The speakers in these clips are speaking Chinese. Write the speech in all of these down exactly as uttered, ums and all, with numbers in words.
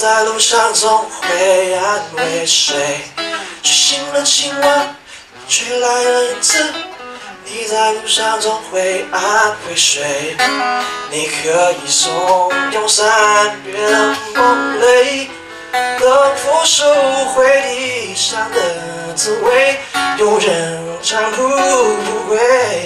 在路上总会安慰谁？去醒了青蛙，吹来了影子。你在路上总会安慰谁？你可以怂恿三月的梦泪，等腐熟回忆上的滋味，有人长哭不归。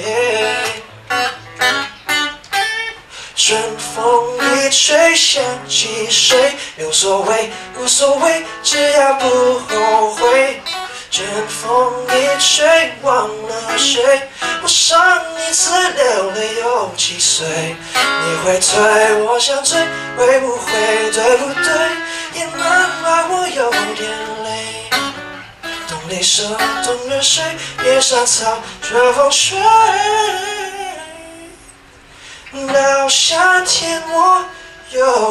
春风一吹想起谁，有所谓无所谓，只要不后悔。春风一吹忘了谁，我上一次流泪有几岁？你会催我想追，会不会对不对？也难怪我有点累。懂你舍，懂热水，别上草，春风吹。到夏天我又